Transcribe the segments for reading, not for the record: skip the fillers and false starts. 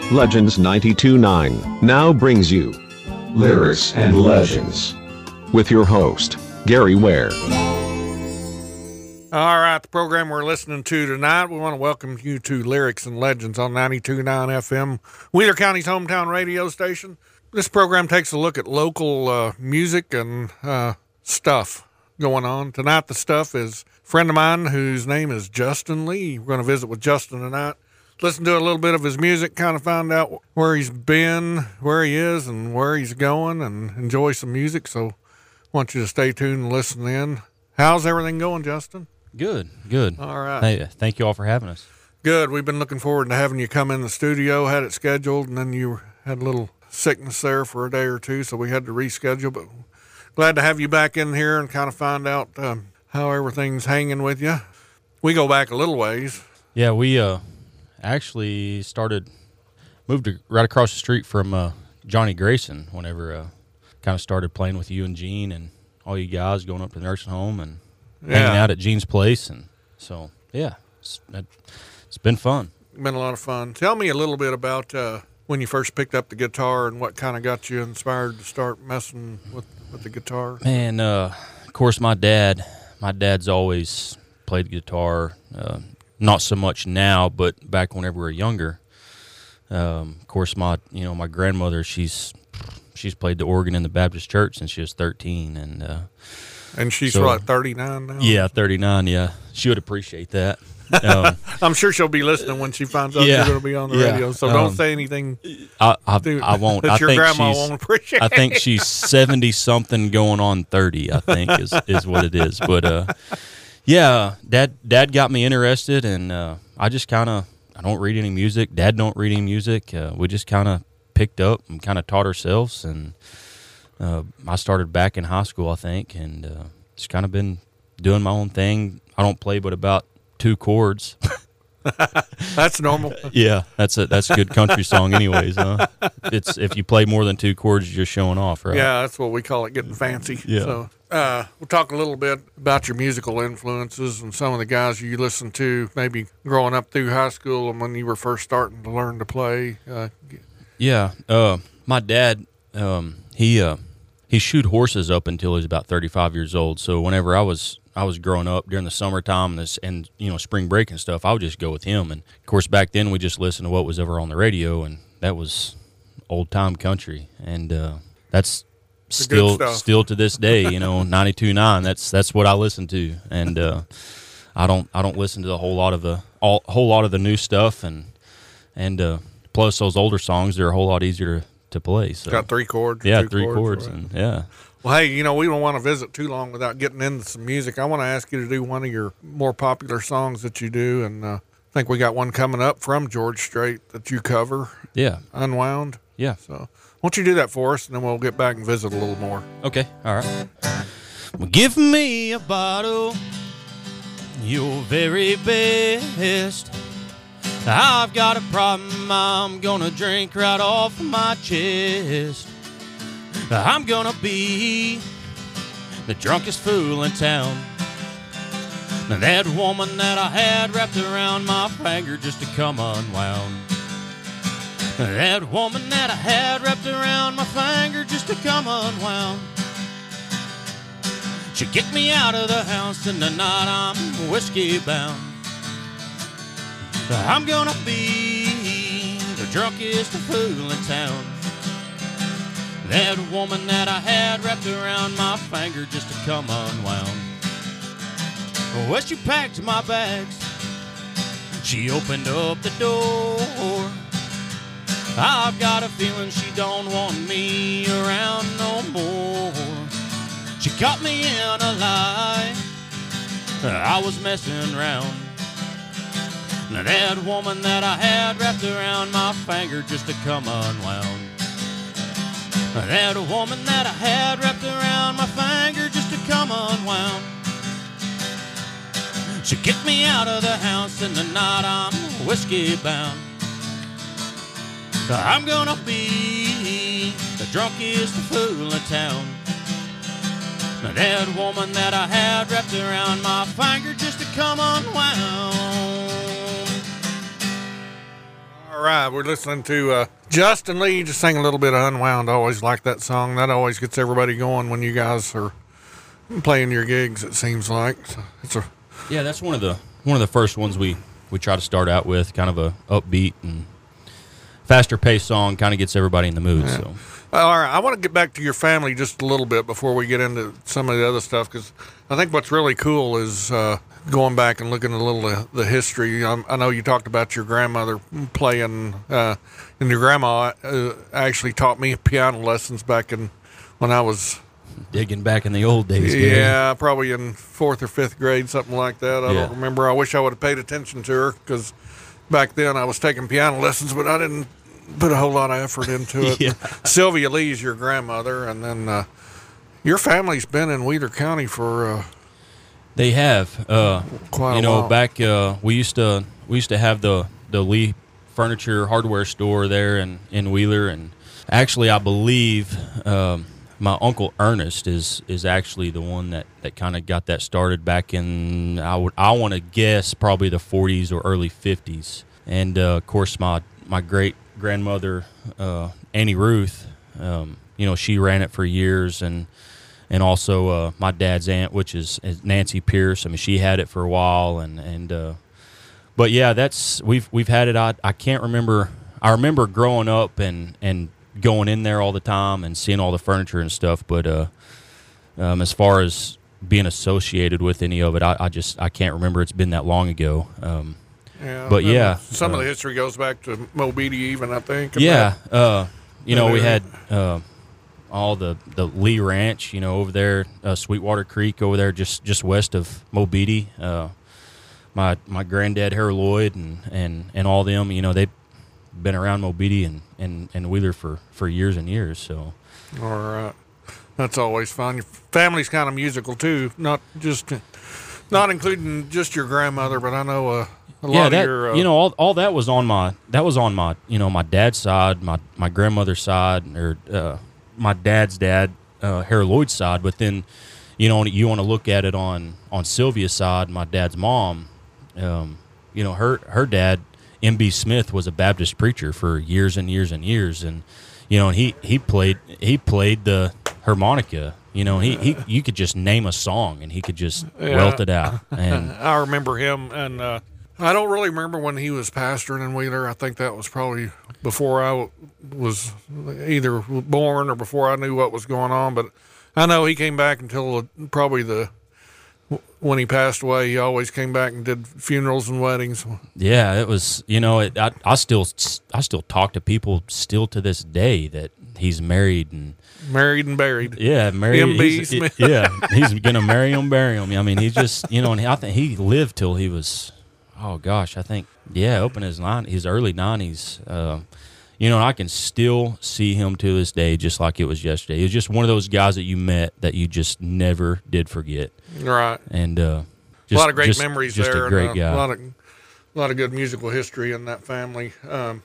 Legends 92.9 now brings you Lyrics and Legends with your host, Gary Ware. All right, the program we're listening to tonight, we want to welcome you to Lyrics and Legends on 92.9 FM, Wheeler County's hometown radio station. This program takes a look at local music and stuff going on. Tonight, the stuff is a friend of mine whose name is Justin Lee. We're going to visit with Justin tonight, listen to a little bit of his music, kind of find out where he's been, where he is, and where he's going, and enjoy some music. So I want you to stay tuned and listen in. How's everything going, Justin? Good. All right. Hey, thank you all for having us. Good. We've been looking forward to having you come in the studio, had it scheduled, and then you had a little sickness there for a day or two, so we had to reschedule. But glad to have you back in here and kind of find out how everything's hanging with you. We go back a little ways. Yeah, we actually moved right across the street from Johnny Grayson whenever kind of started playing with you and Gene and all you guys, going up to the nursing home and hanging out at Gene's place. And so, yeah, it's been fun. Been a lot of fun. Tell me a little bit about when you first picked up the guitar and what kind of got you inspired to start messing with the guitar. Man, of course, my dad's always played guitar. Not so much now, but back whenever we were younger. Of course, my grandmother, she's played the organ in the Baptist church since she was 13, and she's what, 39 now? Yeah, 39. Yeah, she would appreciate that. I'm sure she'll be listening when she finds out you're going to be on the radio. So don't say anything. I won't. That your grandma won't appreciate. I think she's 70 something, going on 30. I think is what it is. But yeah, Dad got me interested, and I just I don't read any music. Dad don't read any music. We just kind of picked up and kind of taught ourselves, and I started back in high school, I think, and just kind of been doing my own thing. I don't play but about 2 chords. That's normal. Yeah, that's a good country song anyways, huh? It's if you play more than 2 chords, you're showing off, right? Yeah, that's what we call it, getting fancy. Yeah. So we'll talk a little bit about your musical influences and some of the guys you listened to, maybe growing up through high school and when you were first starting to learn to play. Yeah, my dad, he shoed horses up until he was about 35 years old. So whenever I was growing up during the summertime and spring break and stuff, I would just go with him. And of course, back then we just listened to what was ever on the radio, and that was old time country, and that's still to this day, 92.9. That's what I listen to, and I don't listen to a whole lot of the new stuff, and plus those older songs, they're a whole lot easier to play. So got 3 chords. Yeah, 3 chords, right. And yeah. Well, hey, we don't want to visit too long without getting into some music. I want to ask you to do one of your more popular songs that you do, and I think we got one coming up from George Strait that you cover. Yeah. Unwound. Yeah. So why don't you do that for us, and then we'll get back and visit a little more. Okay, all right. Well, give me a bottle, your very best. I've got a problem I'm gonna drink right off of my chest. I'm gonna be the drunkest fool in town. That woman that I had wrapped around my finger just to come unwound. That woman that I had wrapped around my finger just to come unwound. She kicked me out of the house, and tonight I'm whiskey bound. I'm gonna be the drunkest fool in town. That woman that I had wrapped around my finger just to come unwound. Well, she packed my bags, she opened up the door. I've got a feeling she don't want me around no more. She caught me in a lie, I was messing around. That woman that I had wrapped around my finger just to come unwound. That woman that I had wrapped around my finger just to come unwound. She kicked me out of the house, and tonight I'm whiskey bound. I'm gonna be the drunkest fool in town. That woman that I had wrapped around my finger just to come unwound. All right, we're listening to Justin Lee just sing a little bit of Unwound. I always like that song. That always gets everybody going when you guys are playing your gigs, it seems like. So Yeah, that's one of the first ones we try to start out with, kind of a upbeat and faster paced song, kind of gets everybody in the mood. Yeah. So all right, I want to get back to your family just a little bit before we get into some of the other stuff, because I think what's really cool is going back and looking at a little of the history. I know you talked about your grandmother playing, and your grandma actually taught me piano lessons back when I was digging back in the old days. Gary. Yeah, probably in 4th or 5th grade, something like that. I don't remember. I wish I would have paid attention to her, because back then I was taking piano lessons, but I didn't put a whole lot of effort into it. Yeah. Sylvia Lee's your grandmother, and then your family's been in Wheeler County for They have quite a you know while. back we used to have the Lee Furniture Hardware store there in Wheeler, and actually I believe my uncle Ernest is actually the one that kind of got that started back in I want to guess probably the 40s or early 50s, and of course my great grandmother Annie Ruth, you know, she ran it for years, and also my dad's aunt, which is Nancy Pierce. I mean, she had it for a while, and but yeah, we've had it. I can't remember. I remember growing up and going in there all the time and seeing all the furniture and stuff. But as far as being associated with any of it, I can't remember. It's been that long ago. But yeah, some of the history goes back to Mobeedy, even, I think. Yeah, you know, we had all the Lee Ranch, you know, over there, Sweetwater Creek over there, just west of Mobeedy. My granddad Harold Lloyd and all them, you know, they've been around Mobeedy and Wheeler for years and years. So, all right, that's always fun. Your family's kind of musical too, not including just your grandmother, but I know a lot of your you know, all that was on my you know, my dad's side, my grandmother's side, or my dad's dad, Harold Lloyd's side. But then, you know, you want to look at it on Sylvia's side, my dad's mom. You know, her dad, M.B. Smith, was a Baptist preacher for years and years and years, and you know, and he played the harmonica. You know, you could just name a song and he could just welt it out. And I remember him, and I don't really remember when he was pastoring in Wheeler. I think that was probably before I was either born or before I knew what was going on. But I know he came back until probably when he passed away. He always came back and did funerals and weddings. yeah, it was, you know, I still talk to people still to this day that he's married and buried. Yeah, married. M.B. Smith. He's gonna marry him, bury him. I mean, he just, you know, and I think he lived till he was, oh gosh, I think, up in his early 90s. You know, and I can still see him to this day, just like it was yesterday. He was just one of those guys that you met that you just never did forget. Right. And a lot of great memories just there. A great and, guy. A lot of good musical history in that family.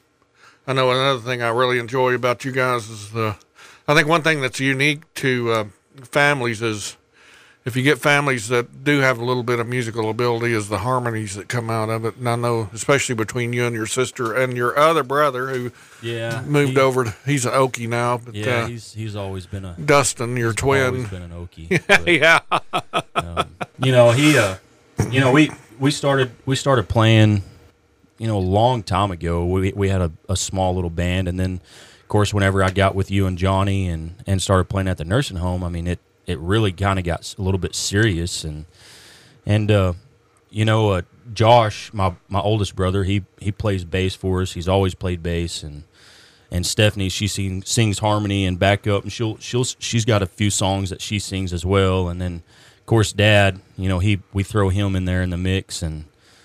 I know another thing I really enjoy about you guys is I think one thing that's unique to families is, if you get families that do have a little bit of musical ability, is the harmonies that come out of it. And I know, especially between you and your sister and your other brother who moved over. He's an Okie now. But, he's always been a Dustin, your twin. Always been an Okie. But, Yeah. you know, you know, we started playing, you know, a long time ago. We had a small little band, and then, of course, whenever I got with you and Johnny and started playing at the nursing home, I mean, it really kind of got a little bit serious, and you know, Josh, my oldest brother, he plays bass for us. He's always played bass, and Stephanie, she sings harmony and backup, and she's got a few songs that she sings as well. And then, of course, Dad, you know, we throw him in there in the mix, and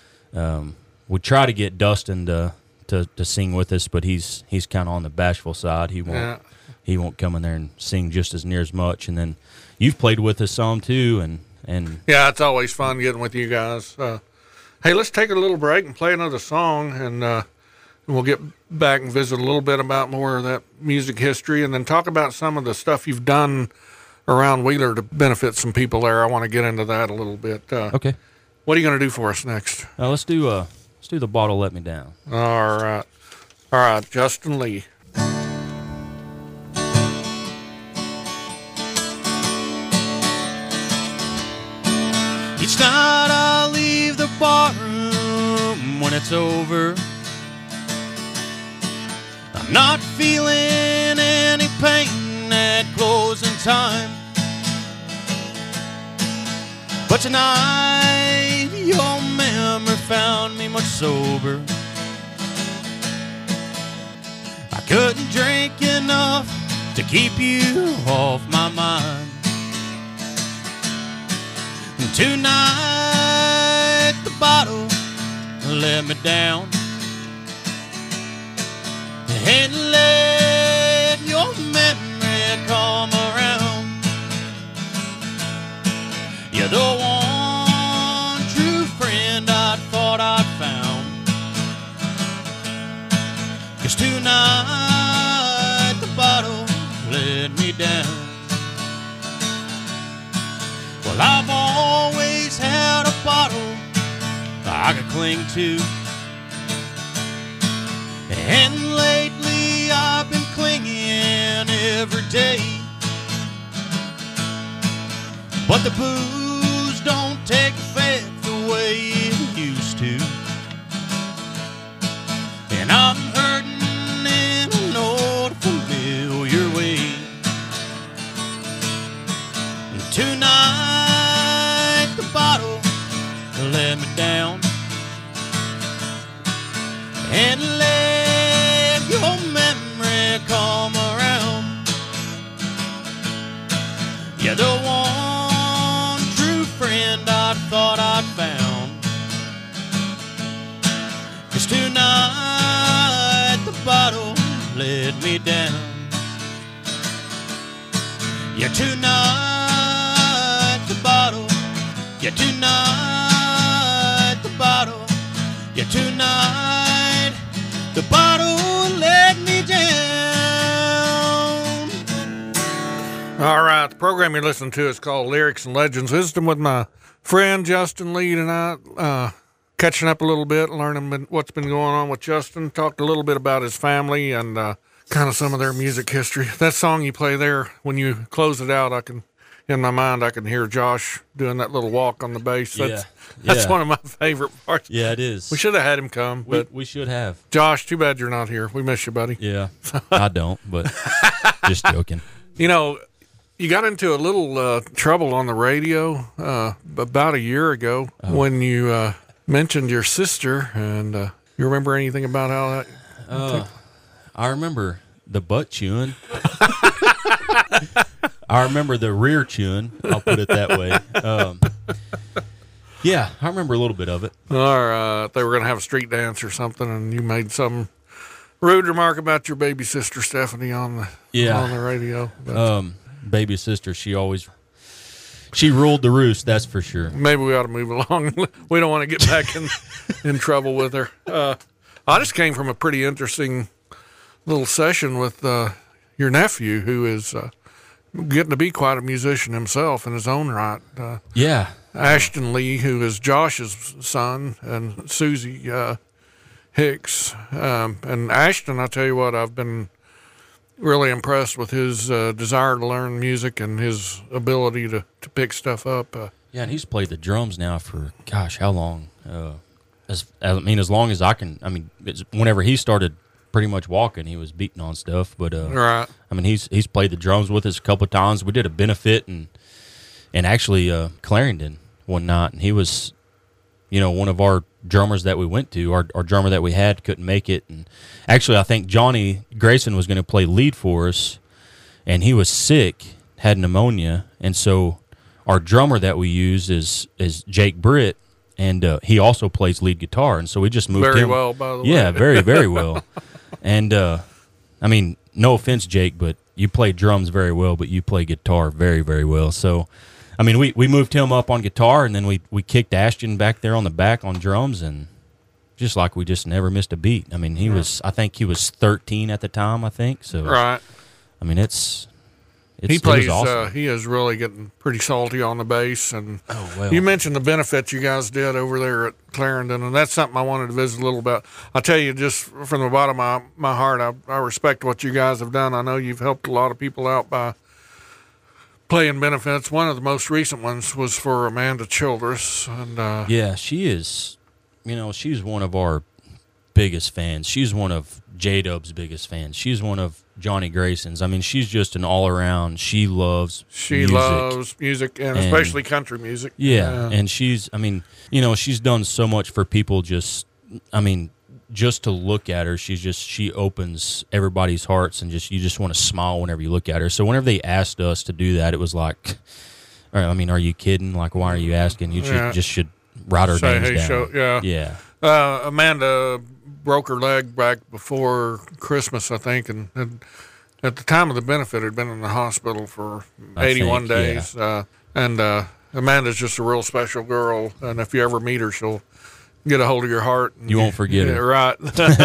we try to get Dustin to sing with us, but he's kind of on the bashful side. He won't come in there and sing just as near as much. And then you've played with us some too, and yeah, it's always fun getting with you guys. Hey, let's take a little break and play another song, and we'll get back and visit a little bit about more of that music history, and then talk about some of the stuff you've done around Wheeler to benefit some people there. I want to get into that a little bit. okay. What are you going to do for us next? Let's do the Bottle Let Me Down. All right. All right, Justin Lee. Each night I leave the barroom when it's over. I'm not feeling any pain at closing time. But tonight your memory found me much sober. I couldn't drink enough to keep you off my mind. And tonight the bottle let me down. And let your memory come around. You're the one true friend I thought I'd found. 'Cause tonight the bottle let me down. Well, I've always had a bottle I could cling to. And lately I've been clinging every day. But the booze don't take effect the way it used to. And I'm hurting in an old familiar way. And tonight the bottle let me down. And let your memory come around. You're the one true friend I thought I'd found. 'Cause tonight the bottle let me down. Yeah, tonight the bottle. Yeah, tonight the bottle. Yeah, tonight the bottle let me down. All right, the program you're listening to is called Lyrics and Legends. Visiting with my friend Justin Lee tonight, catching up a little bit, learning what's been going on with Justin. Talked a little bit about his family and kind of some of their music history. That song you play there, when you close it out, in my mind, I can hear Josh doing that little walk on the bass. That's one of my favorite parts. Yeah, it is. We should have had him come, but we should have. Josh, too bad you're not here. We miss you, buddy. Yeah, I don't, but just joking. You know, you got into a little trouble on the radio about a year ago when you mentioned your sister, and you remember anything about how that? I remember the butt chewing. I remember the rear chewing. I'll put it that way. Yeah, I remember a little bit of it. Or they were going to have a street dance or something, and you made some rude remark about your baby sister Stephanie on the radio. But, baby sister, she ruled the roost. That's for sure. Maybe we ought to move along. We don't want to get back in trouble with her. I just came from a pretty interesting little session with your nephew, who is getting to be quite a musician himself in his own right. Yeah. Ashton Lee, who is Josh's son, and Susie Hicks. And Ashton, I tell you what, I've been really impressed with his desire to learn music and his ability to pick stuff up. Yeah, and he's played the drums now for, gosh, how long? As long as I can. I mean, whenever he started pretty much walking, he was beating on stuff. But right. I mean, he's played the drums with us a couple of times. We did a benefit and actually Clarendon one night, and he was, one of our drummers that we went to. Our drummer that we had couldn't make it, and actually I think Johnny Grayson was going to play lead for us, and he was sick, had pneumonia, and so our drummer that we use is Jake Britt, and he also plays lead guitar, and so we just moved him. Very well, by the way. Yeah, very, very well. And, I mean, no offense, Jake, but you play drums very well, but you play guitar very, very well. So, I mean, we moved him up on guitar, and then we kicked Ashton back there on the back on drums, and just like we just never missed a beat. I mean, I think he was 13 at the time, I think. So, right. I mean, it's He plays. It was awesome. He is really getting pretty salty on the bass. And well. you mentioned the benefits you guys did over there at Clarendon, and that's something I wanted to visit a little bit. I tell you, just from the bottom of my heart, I respect what you guys have done. I know you've helped a lot of people out by playing benefits. One of the most recent ones was for Amanda Childress, and yeah, she is. She's one of our biggest fans. She's one of J-Dub's biggest fans. She's one of Johnny Grayson's. I mean, she's just an all-around. She loves music, and especially country music. Yeah, and she's done so much for people just to look at her. She opens everybody's hearts, and you just want to smile whenever you look at her. So whenever they asked us to do that, it was like, are you kidding? Like, why are you asking? You should write her names down. Yeah. Amanda broke her leg back before Christmas, I think, and at the time of the benefit had been in the hospital for 81 days. Yeah. And Amanda's just a real special girl, and if you ever meet her, she'll get a hold of your heart. You won't forget her. Right.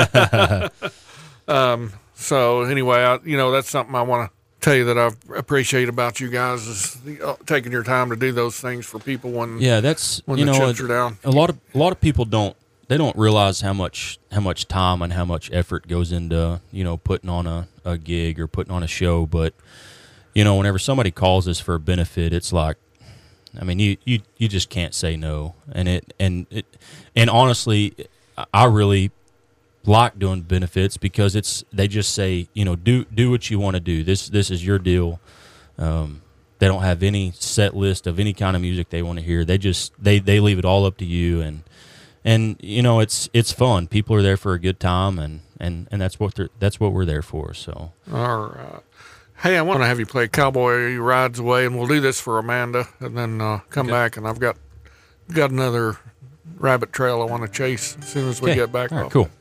So anyway, that's something I want to tell you that I appreciate about you guys is taking your time to do those things for people when the chips are down. A lot of people don't realize how much time and how much effort goes into putting on a gig or putting on a show. But whenever somebody calls us for a benefit, it's like, you just can't say no. And honestly, I really like doing benefits because they just say, do what you want to do. This is your deal. They don't have any set list of any kind of music they want to hear. They leave it all up to you, and it's fun. People are there for a good time, and that's what we're there for. So all right. Hey, I want to have you play Cowboy Rides Away, and we'll do this for Amanda, and then come back, and I've got another rabbit trail I want to chase as soon as we get back. All right, cool.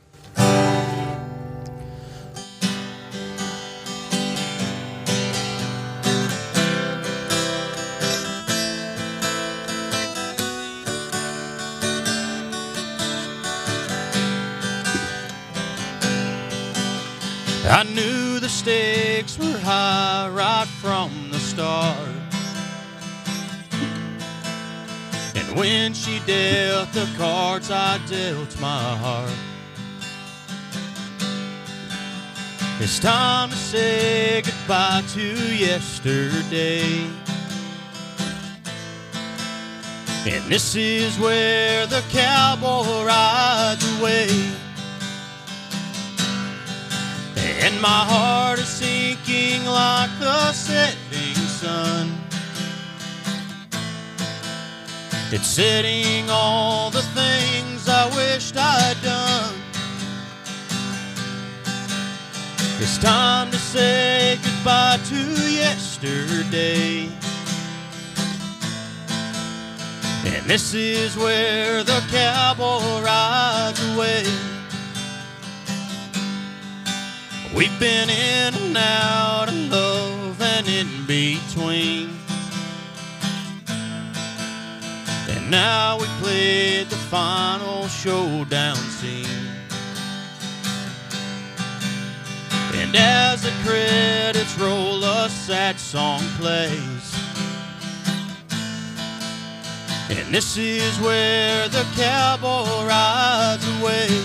I knew the stakes were high right from the start, and when she dealt the cards, I dealt my heart. It's time to say goodbye to yesterday, and this is where the cowboy rides away. And my heart is sinking like the setting sun. It's setting all the things I wished I'd done. It's time to say goodbye to yesterday. And this is where the cowboy rides away. We've been in and out of love and in between, and now we played the final showdown scene. And as the credits roll, a sad song plays, and this is where the cowboy rides away.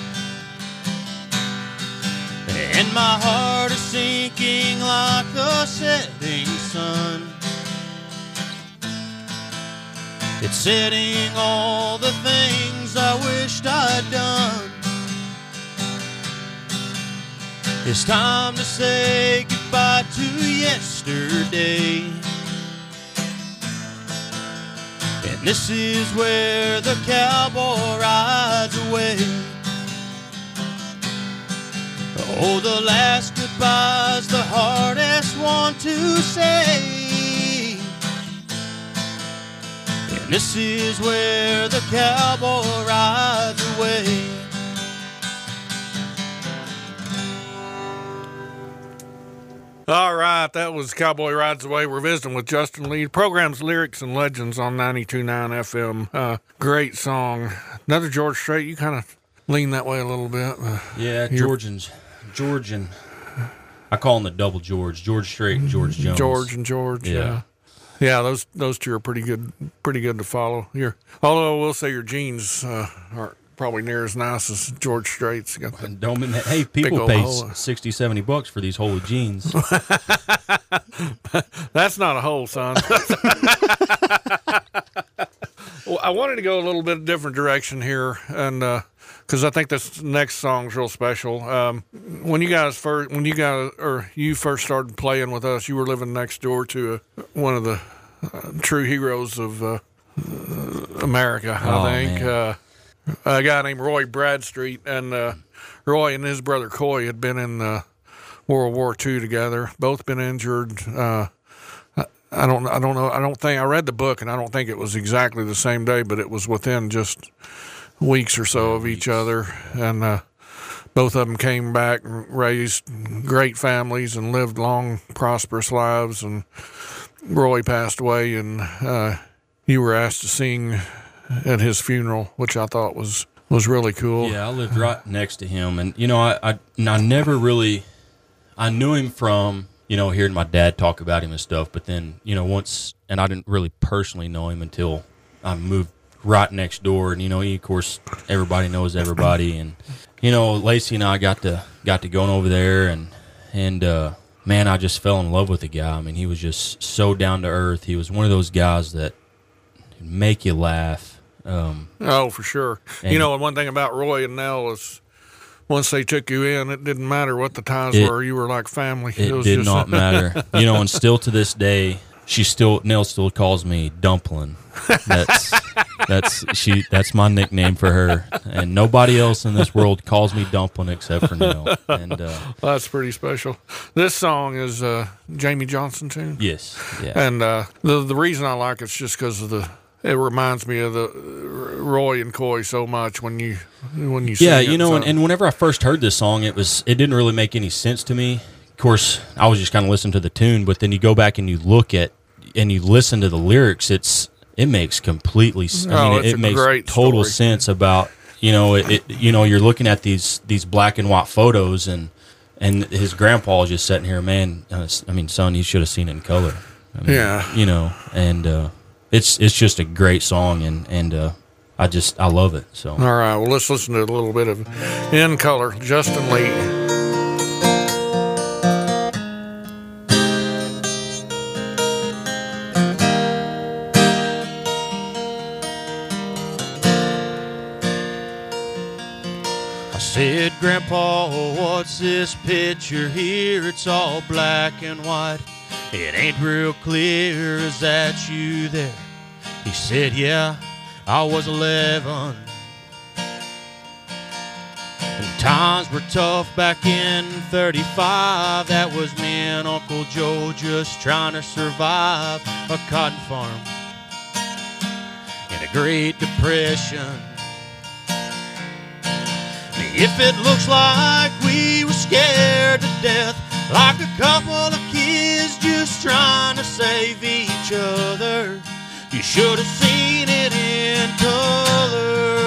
And my heart is sinking like the setting sun. It's setting all the things I wished I'd done. It's time to say goodbye to yesterday. And this is where the cowboy rides away. Oh, the last goodbye's the hardest one to say. And this is where the cowboy rides away. All right, that was Cowboy Rides Away. We're visiting with Justin Lee. The program's Lyrics and Legends on 92.9 FM. Great song. Another George Strait. You kind of lean that way a little bit. Yeah, Georgian. I call them the double George Strait and George Jones. George and George. Yeah. Yeah, those two are pretty good to follow. Although I will say your jeans aren't probably near as nice as George Strait's. You got And hey, people pay $60-$70 for these holy jeans. That's not a hole, son. Well, I wanted to go a little bit different direction here, and because I think this next song's real special. When you first started playing with us, you were living next door to one of the true heroes of America, I think. A guy named Roy Bradstreet, and Roy and his brother Coy had been in World War II together. Both been injured. I don't know. I don't think I read the book, and I don't think it was exactly the same day, but it was within just weeks or so of each other. And both of them came back and raised great families and lived long, prosperous lives. And Roy passed away, and you were asked to sing at his funeral, which I thought was really cool. Yeah, I lived right next to him, and I never really, I knew him from hearing my dad talk about him and stuff, but then once, and I didn't really personally know him until I moved right next door, and of course everybody knows everybody, and Lacey and I got to going over there, and man, I just fell in love with the guy. I mean, he was just so down to earth. He was one of those guys that make you laugh. Oh, for sure. And one thing about Roy and Nell is once they took you in, it didn't matter what the ties were. You were like family. It did not matter. And still to this day, Nell still calls me Dumpling. That's my nickname for her, and nobody else in this world calls me Dumpling except for Nell. And that's pretty special. This song is Jamie Johnson tune. Yes, yeah. And the reason I like it's just because of it reminds me of the Roy and Coy so much when you sing it. And whenever I first heard this song, it didn't really make any sense to me. Of course, I was just kind of listening to the tune, but then you go back and you listen to the lyrics. It makes completely. It makes total sense about you're looking at these black and white photos, and his grandpa is just sitting here, man. Son, you should have seen it in color. And it's just a great song, and I love it. So all right, well, let's listen to a little bit of In Color, Justin Lee. I said, Grandpa, what's this picture here? It's all black and white. It ain't real clear. Is that you there? He said, yeah, I was 11. And times were tough back in 35. That was me and Uncle Joe just trying to survive a cotton farm in a Great Depression. If it looks like we were scared to death, like a couple of kids just trying to save each other, you should have seen it in color.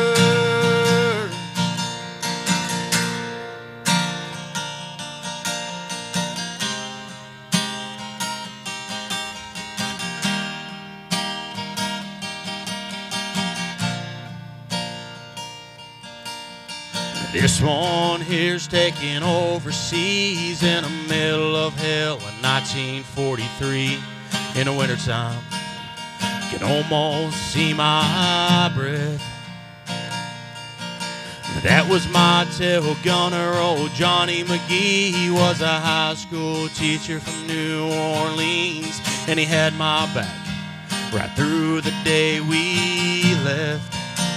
This one here's taken overseas in the middle of hell in 1943. In the wintertime, can almost see my breath. That was my tail gunner, old Johnny McGee. He was a high school teacher from New Orleans, and he had my back right through the day we left.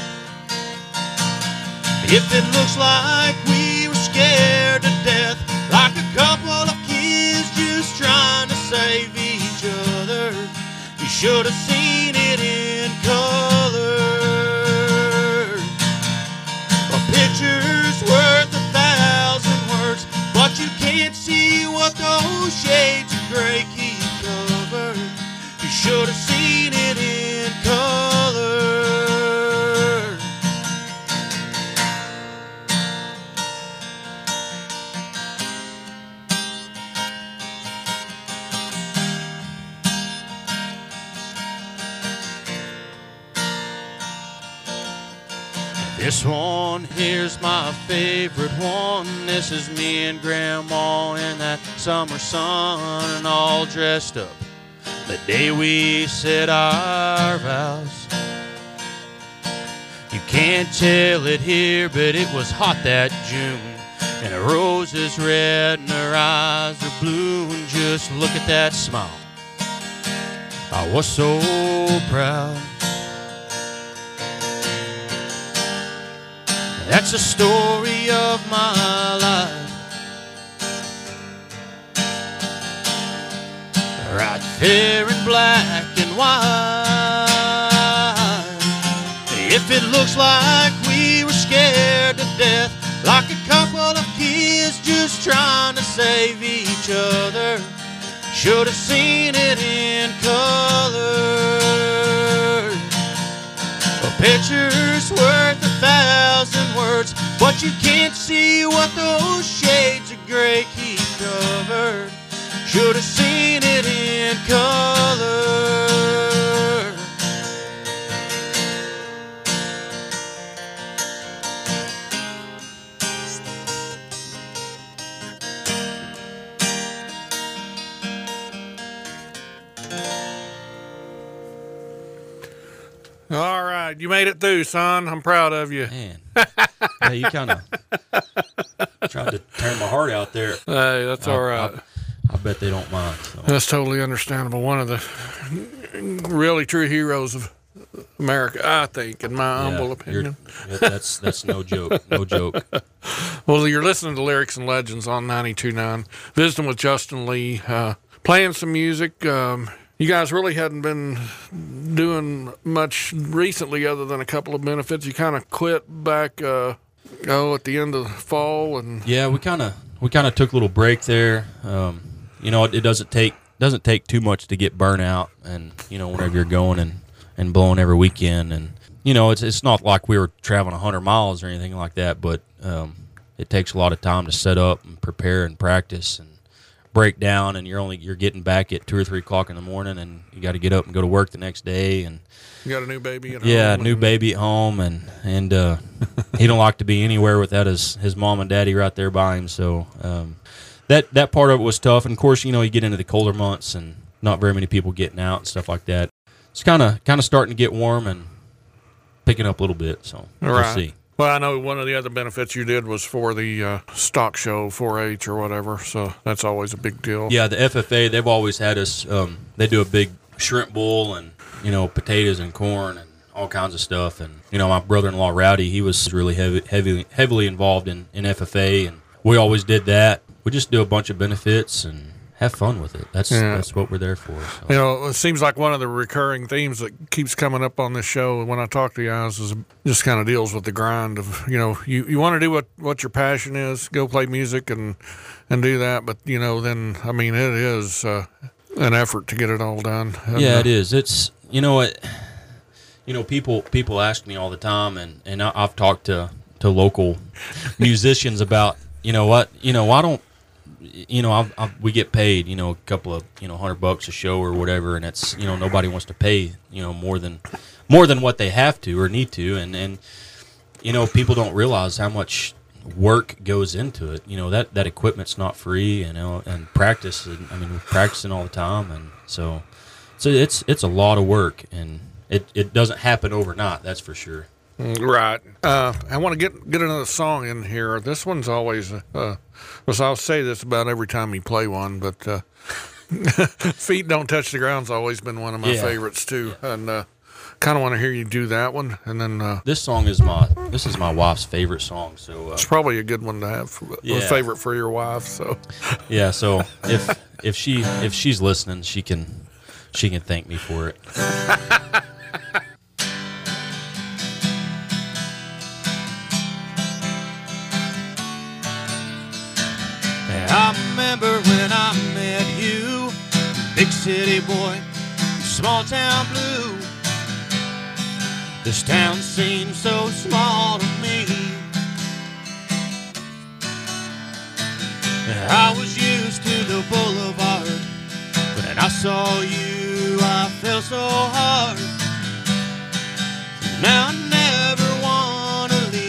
If it looks like we were scared to death, like a couple of kids just trying to save each other, you should have seen it in color. A picture's worth 1,000 words, but you can't see what those shades of gray keep covered. You should have seen it in color. This one here's my favorite one. This is me and Grandma in that summer sun, all dressed up the day we said our vows. You can't tell it here, but it was hot that June, and her rose is red and her eyes are blue, and just look at that smile. I was so proud. That's the story of my life, right there in black and white. If it looks like we were scared to death, like a couple of kids just trying to save each other, should have seen it in color. A picture's worth 1,000 words, but you can't see what those shades of gray keep covered. Should have seen it in color. All right, you made it through, son. I'm proud of you. Man, yeah, you kind of tried to tear my heart out there. Hey, that's all right. I bet they don't mind. So. That's totally understandable. One of the really true heroes of America, I think, in my humble opinion. That's no joke. No joke. Well, you're listening to Lyrics and Legends on 92.9. Visiting with Justin Lee, playing some music. You guys really hadn't been doing much recently other than a couple of benefits. You kind of quit back, at the end of the fall, and yeah, we kind of took a little break there. It doesn't take too much to get burnt out, and whenever you're going and blowing every weekend, and it's not like we were traveling 100 miles or anything like that, but it takes a lot of time to set up and prepare and practice and break down, and you're getting back at 2 or 3 o'clock in the morning, and you got to get up and go to work the next day, and you got a new baby at home. Yeah, new baby at home, and he don't like to be anywhere without his mom and daddy right there by him. So that part of it was tough. And of course, you get into the colder months and not very many people getting out and stuff like that. It's kind of starting to get warm and picking up a little bit. So we'll see. Well, I know one of the other benefits you did was for the stock show, 4-H or whatever, so that's always a big deal. Yeah, the FFA, they've always had us, they do a big shrimp bowl and, potatoes and corn and all kinds of stuff. And, my brother-in-law, Rowdy, he was really heavily involved in FFA, and we always did that. We just do a bunch of benefits and have fun with it. That's what we're there for. So. It seems like one of the recurring themes that keeps coming up on this show when I talk to you guys is just kind of deals with the grind of, you want to do what your passion is, go play music and do that. But, then, it is an effort to get it all done. Yeah, it is. It's, people ask me all the time, and I've talked to local musicians about, why don't, we get paid, a couple of, $100 a show or whatever, and it's, nobody wants to pay, more than what they have to or need to, and people don't realize how much work goes into it. That equipment's not free, and practice. We're practicing all the time, and so it's a lot of work, and it doesn't happen overnight. That's for sure. Right. I want to get another song in here. This one's always, I'll say this about every time you play one, but Feet Don't Touch the Ground's always been one of my favorites too, and kind of want to hear you do that one. And then this song is my wife's favorite song, so it's probably a good one to have, a favorite for your wife. So yeah, so if she's listening, she can thank me for it. I remember when I met you, big city boy, small town blue. This town seems so small to me. I was used to the boulevard, but when I saw you, I fell so hard. Now I never want to leave.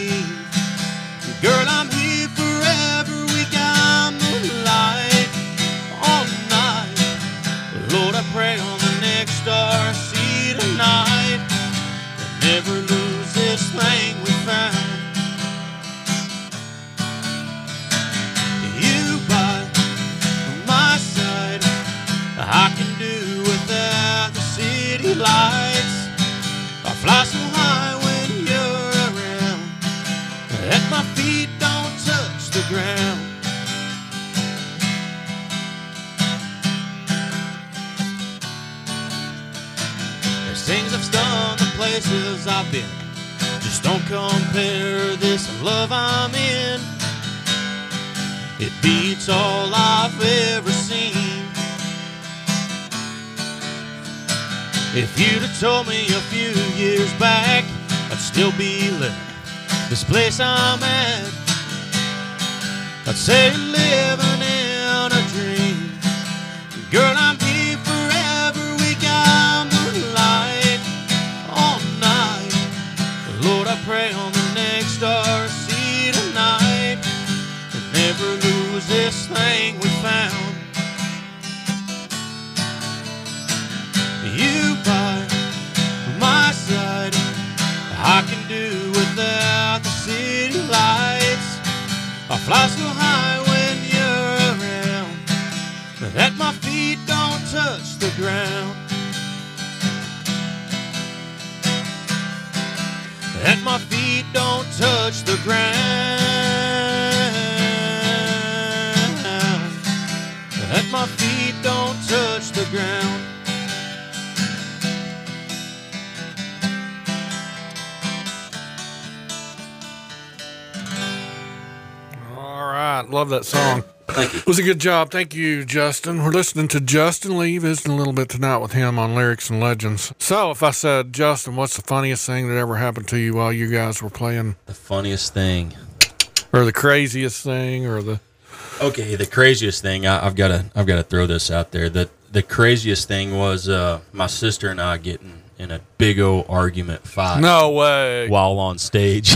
places I've been just don't compare this love I'm in. It beats all I've ever seen. If you'd have told me a few years back I'd still be living this place I'm at, I'd say you're living in a dream. Girl, I'm here forever. We got moonlight all night. Lord, I pray on the next star see tonight and never lose this thing we found. You by my side, I can do without the city lights. I fly so high when you're around that my feet don't touch the ground. That my feet don't touch the ground. That my feet don't touch the ground. All right. Love that song. Thank you. It was a good job. Thank you, Justin. We're listening to Justin Lee, visiting a little bit tonight with him on Lyrics and Legends. So if I said, Justin, what's the funniest thing that ever happened to you while you guys were playing? The funniest thing. Or the craziest thing, or the... Okay, the craziest thing, I've got to throw this out there. The craziest thing was my sister and I getting in a big old argument fight. No way. While on stage.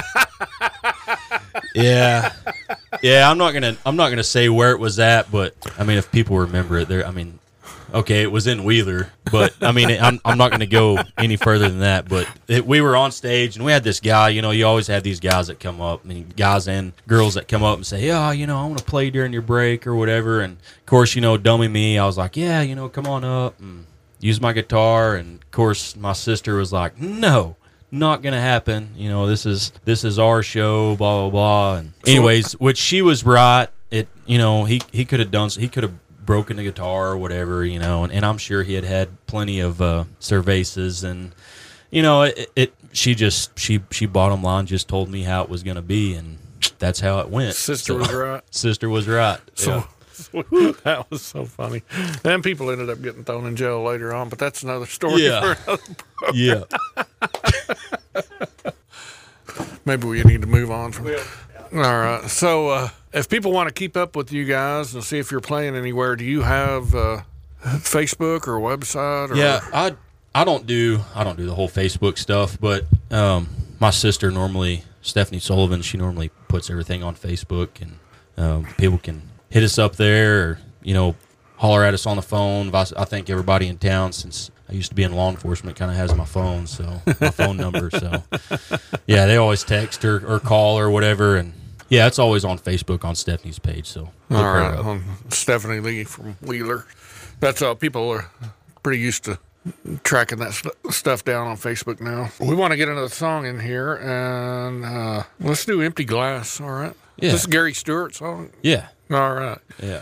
Yeah. I'm not gonna say where it was at, but I mean, if people remember it, there. I mean, okay, it was in Wheeler, but I mean, I'm not gonna go any further than that. But we were on stage, and we had this guy. You know, you always have these guys that come up, guys and girls that come up and say, "Yeah, you know, I want to play during your break or whatever." And of course, you know, dummy me, I was like, "Yeah, you know, come on up and use my guitar." And of course, my sister was like, "No. Not gonna happen. You know, this is our show, blah blah blah." And anyways, which she was right. It, you know, he could have done. He could have broken the guitar or whatever, you know, and I'm sure he had plenty of cervezas, and you know, she bottom line just told me how it was gonna be, and that's how it went. Sister was right. Sister was right. So, Yeah. that was so funny. And people ended up getting thrown in jail later on, but that's another story Yeah. for another program. Yeah. Maybe we need to move on from. All right. So, if people want to keep up with you guys and see if you're playing anywhere, do you have Facebook or a website? Or? Yeah, I don't do the whole Facebook stuff, but my sister normally, Stephanie Sullivan, she normally puts everything on Facebook, and people can hit us up there, or, you know, holler at us on the phone. I think everybody in town, since I used to be in law enforcement, kind of has my phone, so my phone number. So yeah, they always text or call or whatever, and yeah, it's always on Facebook on Stephanie's page. So look All her right. up. Stephanie Lee from Wheeler. That's people are pretty used to tracking that stuff down on Facebook now. We want to get another song in here, and let's do Empty Glass. All right. Yeah. This is Gary Stewart's song. Yeah, All right. yeah.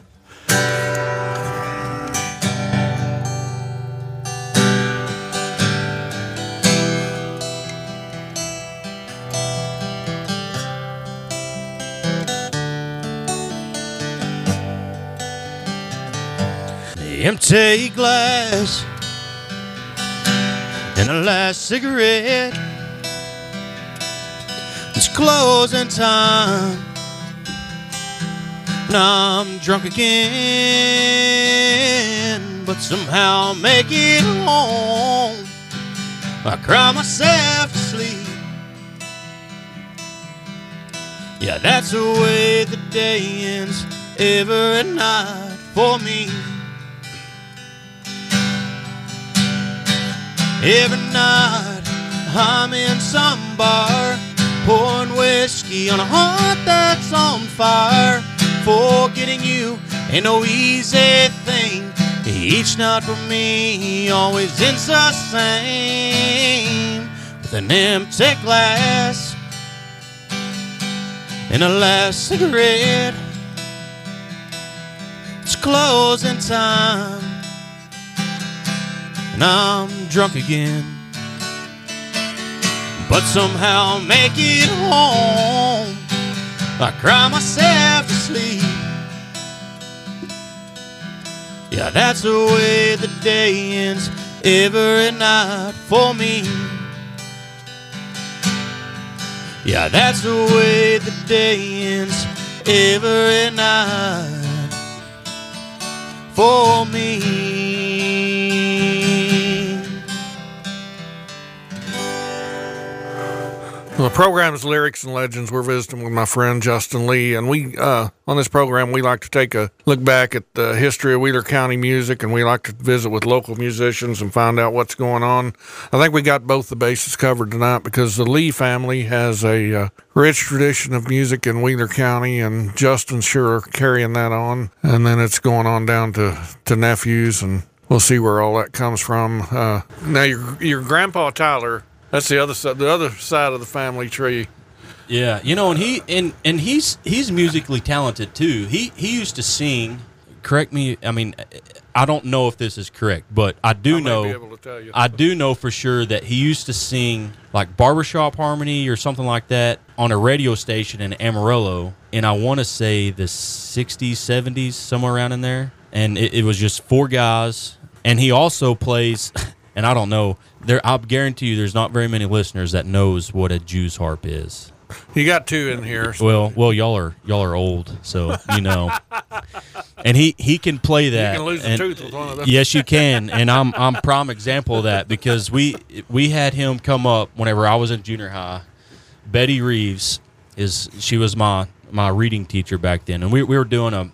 Empty glass and a last cigarette. It's closing time and I'm drunk again, but somehow I make it home. I cry myself to sleep. Yeah, that's the way the day ends every night for me. Every night I'm in some bar, pouring whiskey on a heart that's on fire. Forgetting you ain't no easy thing. Each night for me always ends the same, with an empty glass and a last cigarette. It's closing time and I'm drunk again. but somehow make it home. I cry myself to sleep. Yeah, that's the way the day ends every night for me. Yeah, that's the way the day ends every night for me. The program's Lyrics and Legends. We're visiting with my friend Justin Lee, and we on this program we like to take a look back at the history of Wheeler County music, and we like to visit with local musicians and find out what's going on. I think we got both the bases covered tonight because the Lee family has a rich tradition of music in Wheeler County, and Justin's sure carrying that on, and then it's going on down to nephews, and we'll see where all that comes from. Now your grandpa Tyler. That's the other side of the family tree. Yeah, you know, and he's musically talented too. He used to sing. Correct me. I mean, I don't know if this is correct, but I do know. Be able to tell you. I do know for sure that he used to sing like barbershop harmony or something like that on a radio station in Amarillo, and I want to say the 60s, 70s, somewhere around in there. And it was just four guys, and he also plays. And I don't know. I'll guarantee you, there's not very many listeners that knows what a Jew's harp is. You got two in here. So. Well, y'all are old, so you know. And he can play that. You can lose a tooth with one of those. Yes, you can. And I'm prime example of that because we had him come up whenever I was in junior high. Betty Reeves she was my reading teacher back then, and we were doing a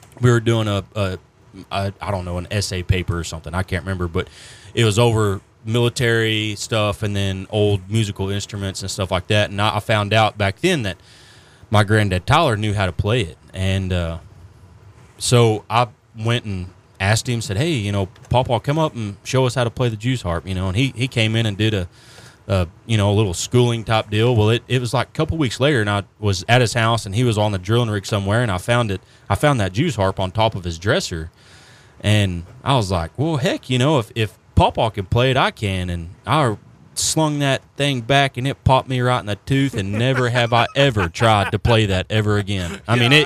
I don't know, an essay paper or something. I can't remember, but it was over military stuff and then old musical instruments and stuff like that. And I found out back then that my granddad Tyler knew how to play it. And so I went and asked him, said, hey, you know, Pawpaw, come up and show us how to play the Jew's harp, you know. And he came in and did a little schooling type deal. Well, it was like a couple weeks later, and I was at his house, and he was on the drilling rig somewhere, and I found that Jew's harp on top of his dresser. And I was like, well, heck, you know, if Pawpaw can play it, I can. And I slung that thing back, and it popped me right in the tooth, and never have I ever tried to play that ever again. I mean,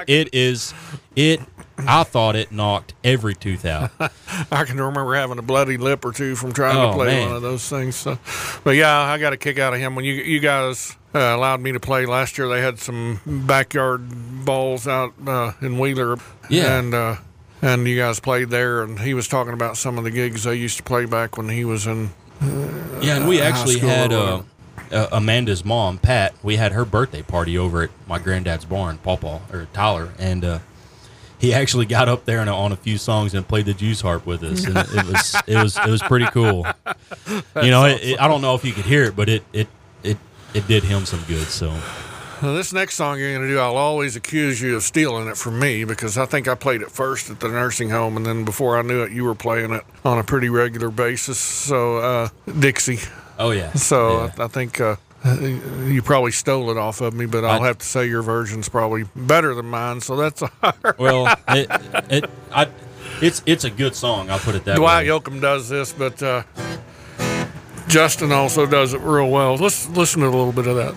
I thought it knocked every tooth out. I can remember having a bloody lip or two from trying to play one of those things. So, but yeah, I got a kick out of him. When you guys allowed me to play last year, they had some backyard balls out in Wheeler. Yeah. And you guys played there, and he was talking about some of the gigs they used to play back when he was in and we actually had Amanda's mom, Pat. We had her birthday party over at my granddad's barn, Pawpaw, or Tyler, and he actually got up there on a few songs and played the Jew's harp with us, and it was pretty cool. You know, I don't know if you could hear it, but it did him some good. So. Now, this next song you're going to do, I'll always accuse you of stealing it from me because I think I played it first at the nursing home, and then before I knew it, you were playing it on a pretty regular basis. So, Dixie. Oh, yeah. So, yeah. I think you probably stole it off of me, but I'll have to say your version's probably better than mine, so that's all right. Well, it's a good song, I'll put it that Dwight way. Yoakam does this, but Justin also does it real well. Let's listen to a little bit of that.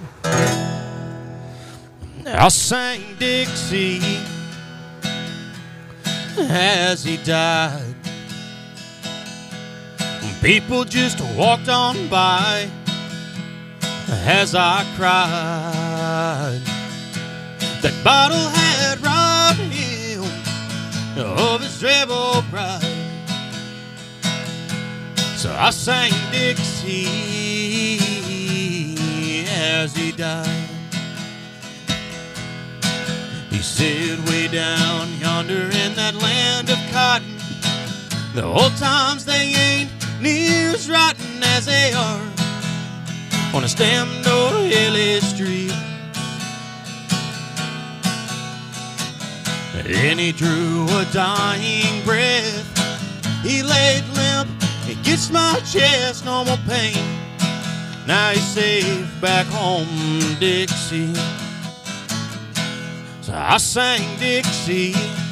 I sang Dixie as he died. People just walked on by as I cried. That bottle had robbed him of his rebel pride. So I sang Dixie as he died. He said way down yonder in that land of cotton, the old times they ain't near as rotten as they are on a stemmed old hilly street. And he drew a dying breath. He laid limp against my chest, no more pain. Now he's safe back home, Dixie. So I sang Dixie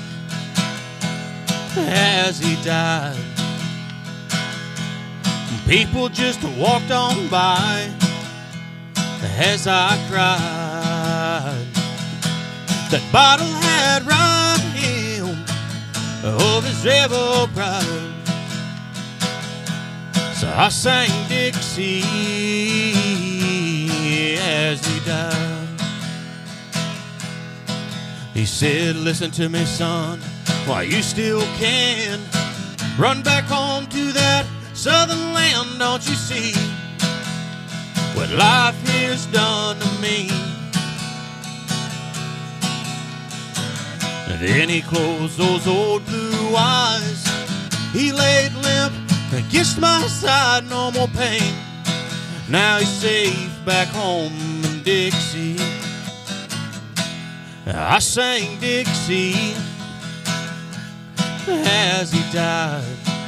as he died. People just walked on by as I cried. That bottle had robbed him of his rebel pride. So I sang Dixie as he died. He said, listen to me, son, while you still can. Run back home to that southern land, don't you see what life here's done to me? And then he closed those old blue eyes. He laid limp and kissed my side, no more pain. Now he's safe back home in Dixie. I sang Dixie as he died.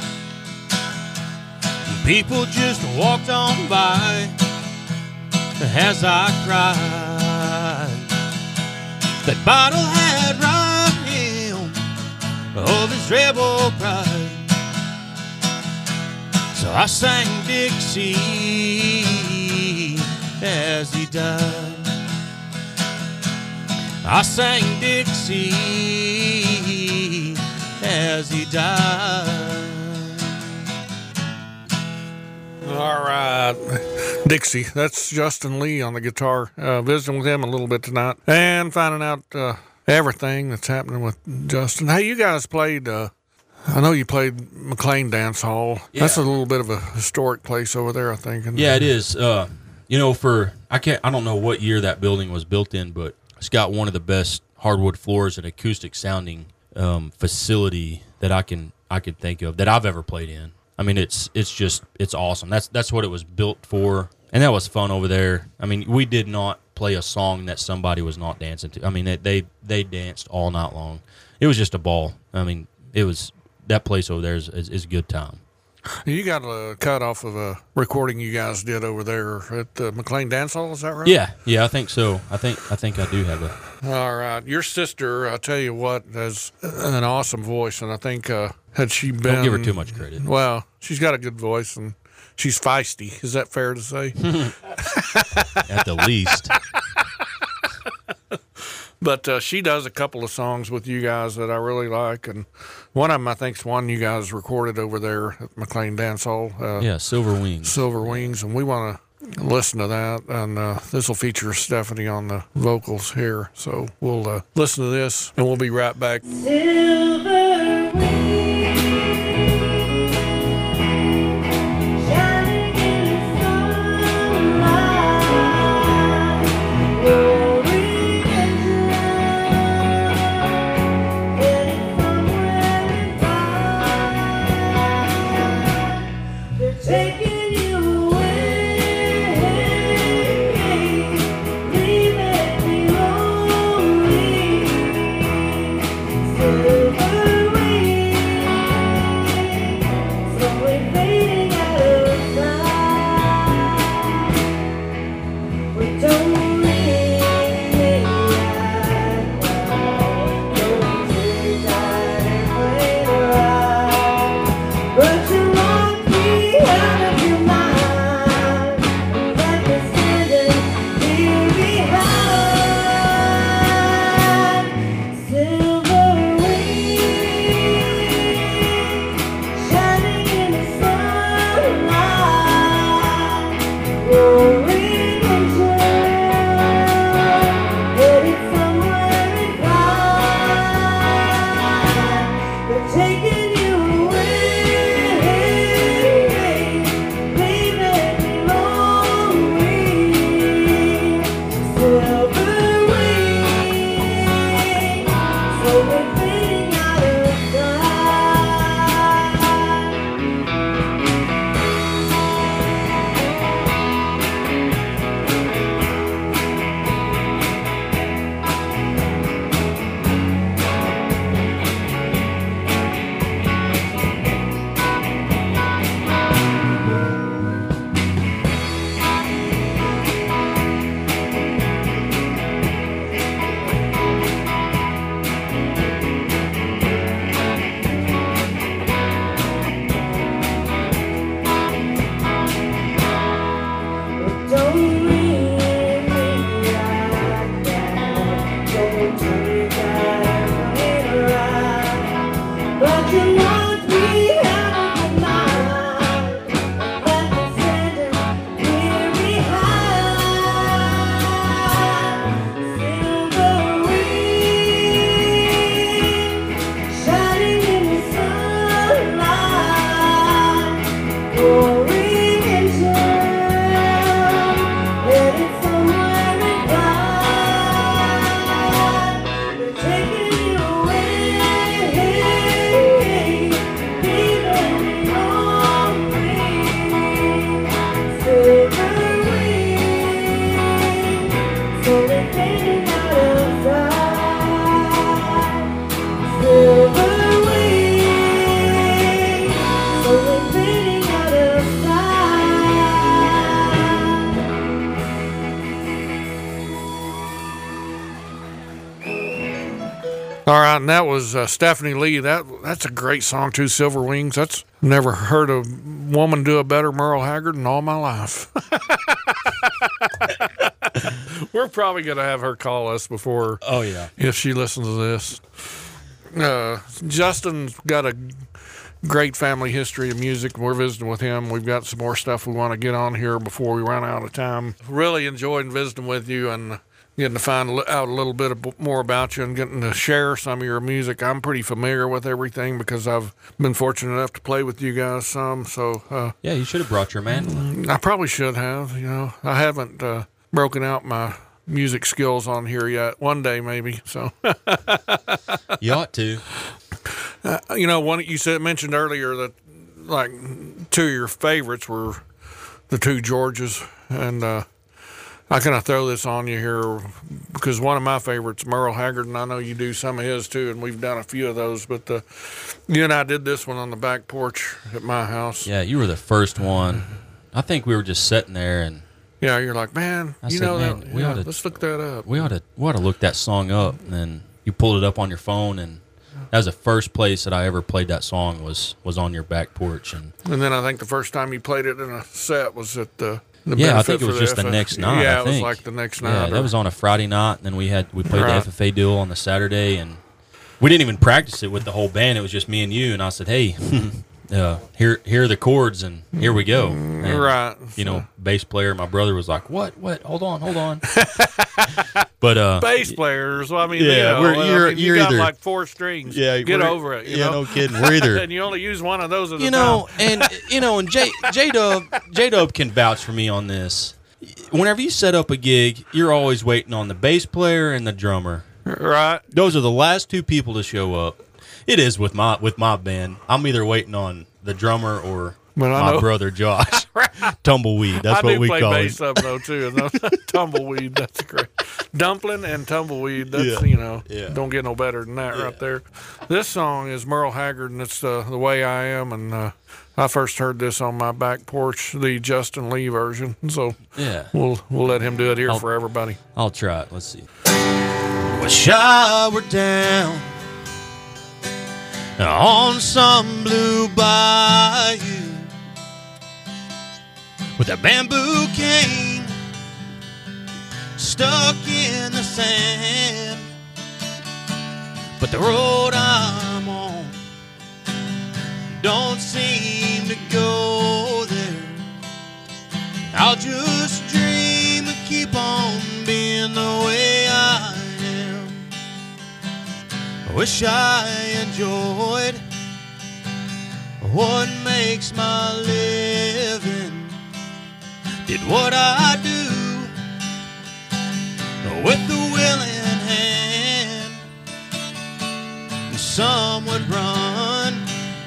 People just walked on by as I cried. That bottle had robbed him of his rebel pride. So I sang Dixie as he died. I sang Dixie as he died. All right, Dixie. That's Justin Lee on the guitar. Visiting with him a little bit tonight and finding out everything that's happening with Justin. Hey, you guys played. I know you played McLean Dance Hall. Yeah. That's a little bit of a historic place over there, I think. Yeah, it is. I don't know what year that building was built in, but it's got one of the best hardwood floors and acoustic sounding facility that I could think of that I've ever played in. I mean, it's awesome. That's what it was built for, and that was fun over there. I mean, we did not play a song that somebody was not dancing to. I mean, they danced all night long. It was just a ball. I mean, that place over there is a good time. You got a cut off of a recording you guys did over there at the McLean Dance Hall. Is that right? Yeah, I think so. I think I do have a. All right, your sister, I tell you what, has an awesome voice, and I think had she been, Don't give her too much credit. Well, she's got a good voice, and she's feisty. Is that fair to say? At the least. But she does a couple of songs with you guys that I really like, and one of them I think is one you guys recorded over there at McLean Dance Hall. Yeah, Silver Wings. Silver Wings, and we want to listen to that, and this will feature Stephanie on the vocals here. So we'll listen to this, and we'll be right back. Silver wings. Taking you away, leaving me lonely. Silver wings, slowly fading out of sight. We don't really act well, don't sit tight and play the ride, but you want me out of your mind, let me standing here behind. Silver wings, All right, and that was Stephanie Lee. That's a great song too, Silver Wings. That's never heard a woman do a better Merle Haggard in all my life. We're probably gonna have her call us before. Oh yeah. If she listens to this. Justin's got a great family history of music. We're visiting with him. We've got some more stuff we want to get on here before we run out of time. Really enjoyed visiting with you and getting to find out a little bit more about you and getting to share some of your music. I'm pretty familiar with everything because I've been fortunate enough to play with you guys some. So Yeah, you should have brought your mandolin. I probably should have. You know, I haven't broken out my music skills on here yet. One day maybe. So You ought to. you know, one you mentioned earlier that like two of your favorites were the two Georges, and I kind of throw this on you here because one of my favorites, Merle Haggard, and I know you do some of his too, and we've done a few of those. But you and I did this one on the back porch at my house. Yeah, you were the first one. I think we were just sitting there, and Yeah, you're like, man, I you said, know man, that. we Yeah, oughta- let's look that up. we ought to look that song up. And then you pulled it up on your phone, and that was the first place that I ever played that song was on your back porch. And And then I think the first time you played it in a set was at the yeah, I benefit think it for was just the FFA. next night. Yeah, I it was think. like the next night. Yeah, or- that was on a Friday night, and then we played Right. the FFA deal on the Saturday, and we didn't even practice it with the whole band. It was just me and you, and I said, "Hey, here are the chords, and here we go." And, right. You know, bass player, my brother was like, "What? Hold on." But Bass players. Well, I mean, Yeah, you know, you're you got either- like 4 strings. yeah, get we're- over it. You yeah, know? no kidding. We're either and you only use one of those at a you know, and J Dub can vouch for me on this. Whenever you set up a gig, you're always waiting on the bass player and the drummer. time. Right. Those are the last two people to show up. It is with my band. I'm either waiting on the drummer or But I my know- brother Josh. Tumbleweed. That's I what do we play call bass it. some though too. And tumbleweed, that's great. Dumpling and tumbleweed, that's Yeah. you know, Yeah. don't get no better than that right there. This song is Merle Haggard, and it's the way I am. And I first heard this on my back porch, the Justin Lee version. So Yeah. we'll let him do it here for everybody. I'll try it. Let's see. Wish I were down on some blue bayou with a bamboo cane stuck in the sand, but the road I'm on don't seem to go there. I'll just dream and keep on being the way I am. I wish I enjoyed what makes my living, did what I do with the willing hand. And some would run,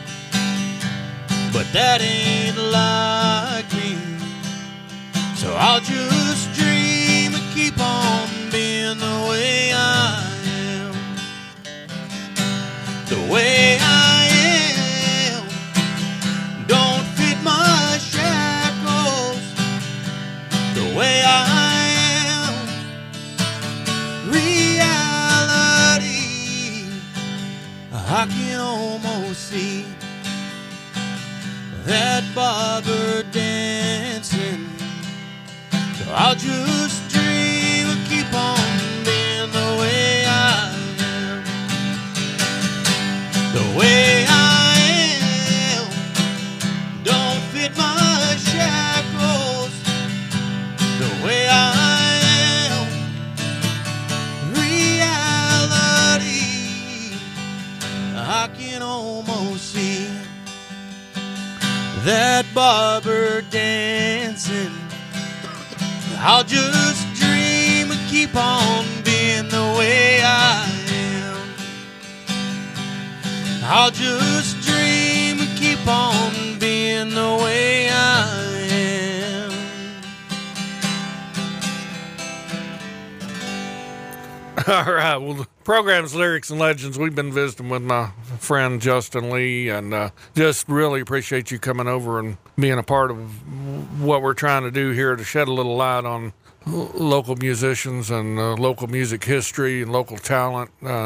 but that ain't like me. So I'll just dream and keep on being the way I am. The way I am don't fit my shackles. The way I am, reality, I can almost see that barber dancing. So I'll just dream and keep on being the way I am. The way I am don't fit my shackles. The way I am, reality, I can almost see that barber dancing. I'll just dream and keep on being the way I am. I'll just dream and keep on being the way I am. All right. Well, the program's Lyrics and Legends. We've been visiting with my friend Justin Lee, and just really appreciate you coming over and being a part of what we're trying to do here to shed a little light on local musicians and local music history and local talent.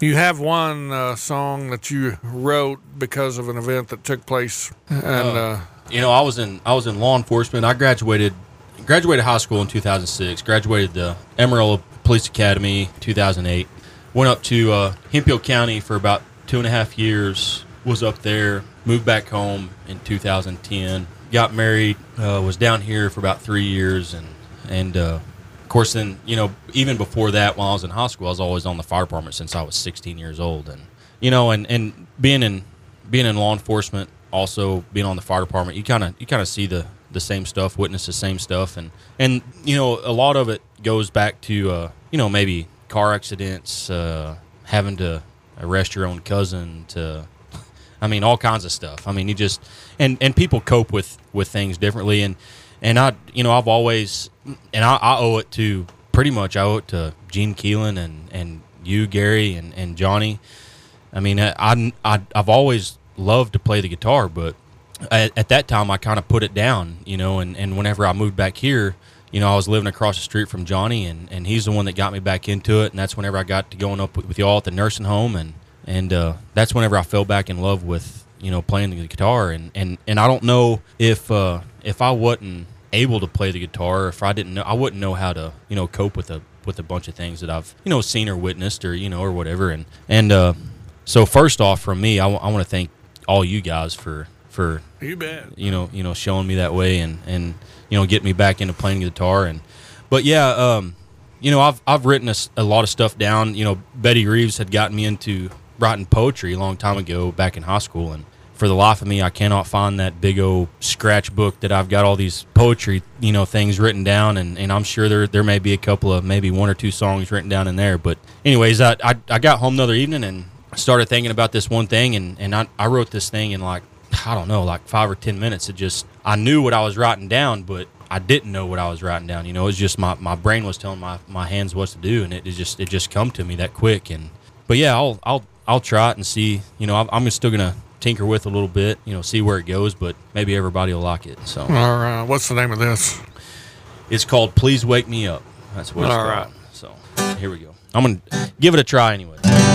You have one song that you wrote because of an event that took place, and You know, I was in law enforcement. I graduated high school in 2006. Graduated the Amarillo Police Academy 2008. Went up to Hemphill County for about 2.5 years. Was up there. Moved back home in 2010. Got married. Was down here for about 3 years, and of course, then, you know, even before that, while I was in high school, I was always on the fire department since I was 16 years old, and you know, and being in law enforcement, also being on the fire department, you kind of see the same stuff, witness the same stuff, and you know, a lot of it goes back to you know, maybe car accidents, having to arrest your own cousin, to, I mean, all kinds of stuff. I mean, you just and people cope with things differently, and I, you know, I've always, and I owe it to, pretty much I owe it to Gene Keelan and you, Gary, and Johnny. I mean, I've always loved to play the guitar, but at that time I kind of put it down, you know, and whenever I moved back here, you know, I was living across the street from Johnny, and he's the one that got me back into it, and that's whenever I got to going up with y'all at the nursing home, and that's whenever I fell back in love with, you know, playing the guitar, and I don't know if I wasn't able to play the guitar, if I didn't know, I wouldn't know how to, you know, cope with a bunch of things that I've, you know, seen or witnessed, or, you know, or whatever, and so first off, from me, I want to thank all you guys for you bet, you know, showing me that way, and you know, getting me back into playing guitar, but yeah, you know, I've written a lot of stuff down. You know, Betty Reeves had gotten me into writing poetry a long time ago, back in high school, and for the life of me, I cannot find that big old scratch book that I've got all these poetry, you know, things written down, and I'm sure there may be a couple of, maybe 1 or 2 songs written down in there. But anyways, I got home the other evening and started thinking about this one thing, and I wrote this thing in, like, I don't know, like 5 or 10 minutes. It just, I knew what I was writing down, but I didn't know what I was writing down. You know, it was just my brain was telling my hands what to do, and it just come to me that quick. But yeah, I'll try it and see. You know, I'm still gonna tinker with a little bit, you know, see where it goes, but maybe everybody will like it. So, all right, what's the name of this? It's called "Please Wake Me Up." That's what it's All called. right. So here we go. I'm gonna give it a try anyway.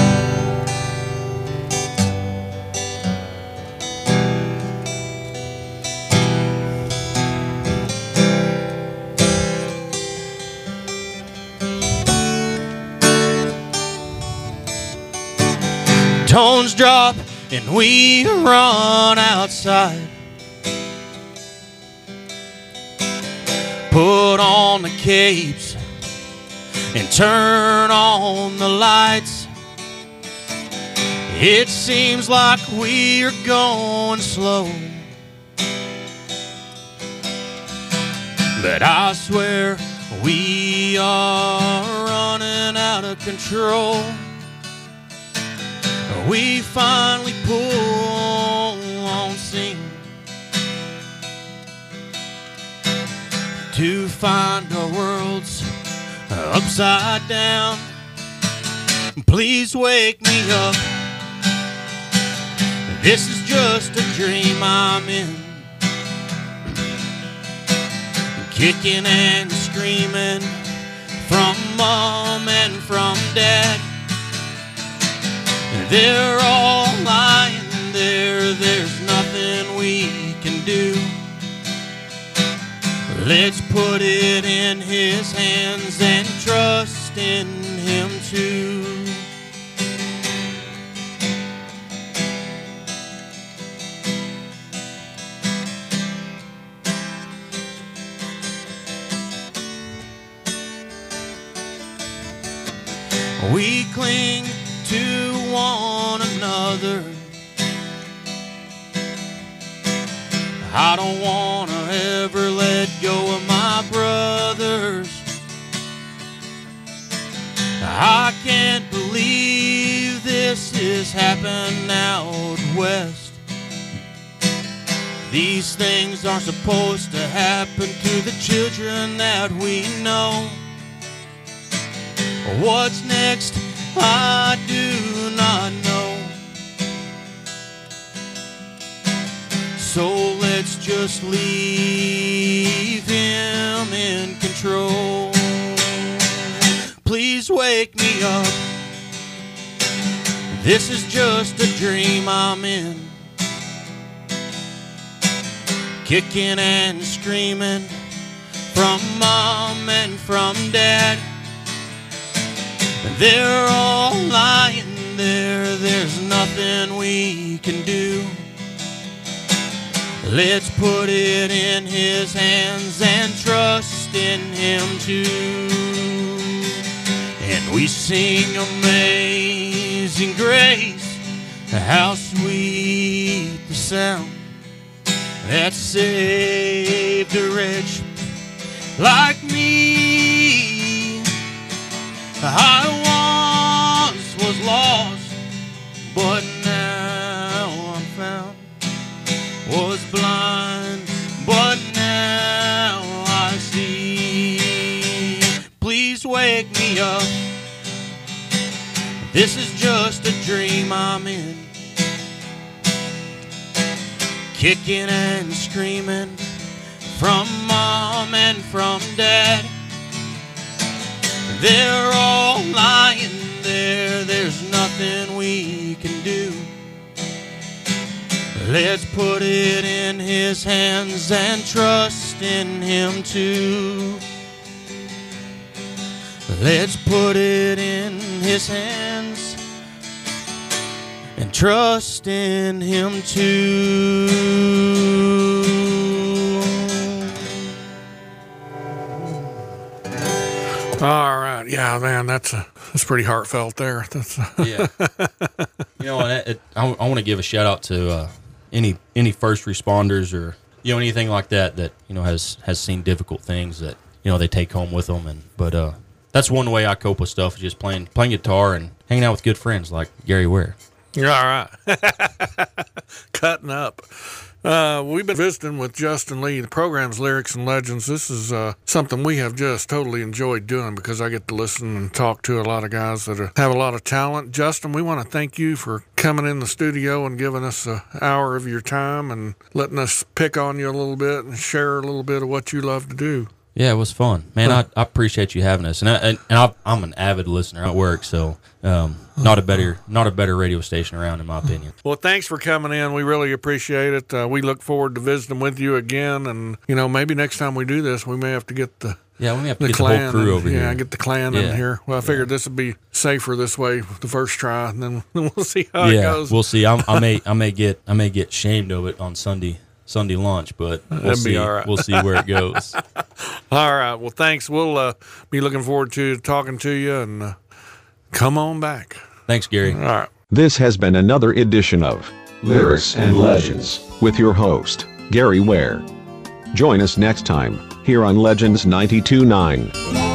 Tones drop and we run outside. Put on the capes and turn on the lights. It seems like we're going slow, but I swear we are running out of control. We finally pull on scene to find our worlds upside down. Please wake me up. This is just a dream I'm in. Kicking and screaming from mom and from dad. They're all lying there, there's nothing we can do. Let's put it in his hands and trust in him too. We cling to one another. I don't want to ever let go of my brothers. I can't believe this is happening out west. These things aren't supposed to happen to the children that we know. What's next? I do not know. So let's just leave him in control. Please wake me up. This is just a dream I'm in, kicking and screaming from mom and from dad. They're all lying there, there's nothing we can do. Let's put it in his hands and trust in him too. And we sing Amazing Grace, how sweet the sound that saved a wretch like me. I once was lost, but now I'm found. Was blind, but now I see. Please wake me up. This is just a dream I'm in, kicking and screaming from mom and from dad. They're all lying there, there's nothing we can do. Let's put it in his hands and trust in him too. Let's put it in his hands and trust in him too. All right. Yeah, man, that's pretty heartfelt there. That's Yeah. You know, I want to give a shout out to any first responders or, you know, anything like that you know has seen difficult things that, you know, they take home with them. But that's one way I cope with stuff, is just playing guitar and hanging out with good friends like Gary Ware. You're all right. Cutting up. We've been visiting with Justin Lee. The program's Lyrics and Legends. This is something we have just totally enjoyed doing because I get to listen and talk to a lot of guys that have a lot of talent. Justin, we want to thank you for coming in the studio and giving us an hour of your time and letting us pick on you a little bit and share a little bit of what you love to do. Yeah, it was fun, man. I appreciate you having us, and I'm an avid listener at work, so not a better radio station around, in my opinion. Well, thanks for coming in. We really appreciate it. We look forward to visiting with you again, and you know, maybe next time we do this, we may have to get the we may have to get the whole crew over here. Yeah, get the clan in here. Well, I figured this would be safer this way the first try, and then we'll see how it goes. We'll see. I may get shamed of it on Sunday lunch, but we'll see. Be all right. We'll see where it goes. All right. Well, thanks. We'll be looking forward to talking to you, and come on back. Thanks, Gary. All right. This has been another edition of Lyrics and Legends with your host, Gary Ware. Join us next time here on Legends 92.9.